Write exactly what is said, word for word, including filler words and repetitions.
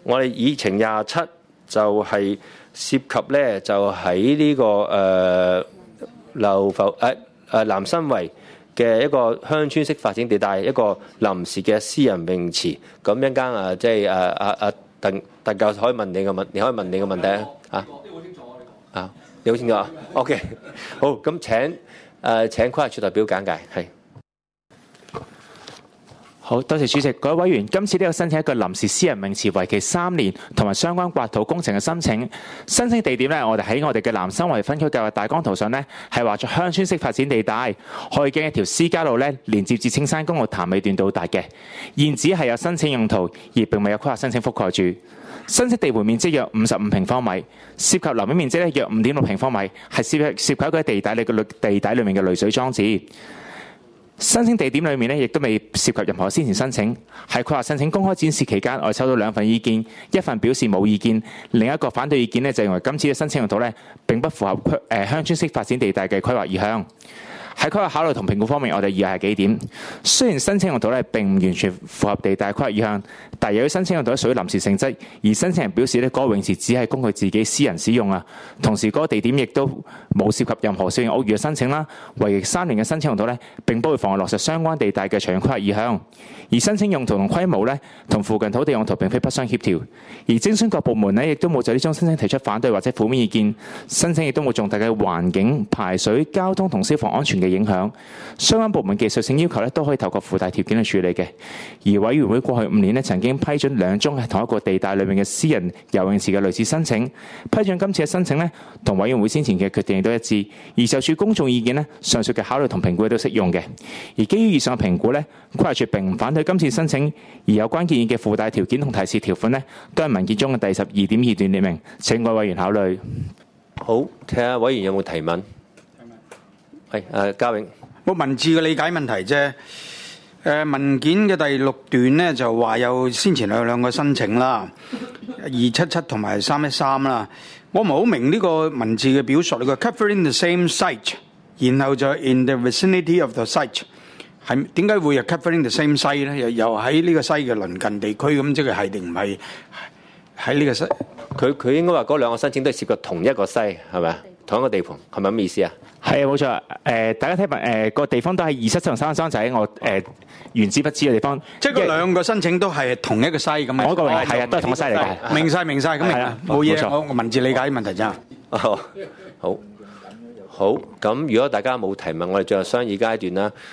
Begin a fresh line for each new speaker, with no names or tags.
我哋議程廿七就係涉及咧，就喺呢、這個誒流浮誒誒南新圍嘅一個鄉村式發展地帶，一個臨時嘅私人泳池。咁一陣間啊，即係誒啊啊鄧鄧教授可以問你嘅問，你可以問你嘅問題啊。啊，你好清楚啊！啊，你好清楚啊 ？OK， 好，咁請誒、呃、請規劃署代表簡介係。
好多謝主席，各位委員，今次呢個申請一個臨時私人泳池，為期三年，同埋相關刮土工程嘅申請。申請地點呢，我哋喺我哋嘅南新圍分區計劃大綱圖上呢，係畫咗鄉村式發展地帶，可以經一條私家路呢連接至青山公路潭尾段到達嘅。現址係有申請用途，而並未有規劃申請覆蓋住。申請地盤面積約五十五平方米，涉及樓面面積咧約五點六平方米，係涉涉及一個地底裏嘅地底裏面嘅濾水裝置。申請地點裏面咧，亦都未涉及任何先前申請。喺規劃申請公開展示期間，我哋收到兩份意見，一份表示冇意見，另一個反對意見咧就認為今次嘅申請用途咧並不符合誒鄉村式發展地帶嘅規劃意向。喺規劃考慮同評估方面，我哋以下係幾點。雖然申請用途咧並唔完全符合地帶規劃意向，但由於申請用途屬於臨時性質，而申請人表示咧嗰個泳池只係供佢自己私人使用啊。同時嗰個地點亦都冇涉及任何小型屋宇嘅申請啦。為期三年嘅申請用途咧並不會妨礙落實相關地帶嘅長遠規劃意向。而申請用途同規模咧同附近土地用途並非不相協調。而徵詢各部門咧亦都冇就呢宗申請提出反對或者負面意見。申請亦都冇重大嘅環境、排水、交通同消防安全嘅影響，相關部門技術性要求咧都可以透過附帶條件去處理嘅。而委員會過去五年咧曾經批准兩宗喺同一個地帶裏面嘅私人游泳池嘅類似申請，批准今次嘅申請咧同委員會先前嘅決定亦都一致。而就住公眾意見咧，上述嘅考慮同評估都適用嘅。而基於以上嘅評估咧，規劃署並唔反對今次申請，而有關建議嘅附帶條件同提示條款咧，都係文件中嘅第十二點二段列明，請各位委員考慮。
好，睇下委員有冇提問。係誒，嘉永，
我文字嘅理解問題啫。誒文件嘅第六段咧就話有先前有兩個申請啦，二七七同埋三一三啦。我唔係好明呢個文字嘅表述，你個 covering the same site， 然後就 in the vicinity of the site， 係點解會係 covering the same site 咧？又又喺呢個西嘅鄰近地區，咁即係係定唔係喺呢個西？
佢佢應該話嗰兩個申請都係涉及同一個西，係咪啊？同一個地盤，係咪咁意思啊？
係啊，冇錯。誒、呃，大家睇埋誒個地方都係二七七同三一三，就喺我誒原址不知嘅地方。
即係嗰兩個申請都係同一個西咁嘅。
我個係啊，都係同一個西嚟嘅。
明晒明晒，咁明啦，冇嘢。我我文字理解問題啫。
好，好，好。咁如果大家冇提問，我哋進入商議階段啦。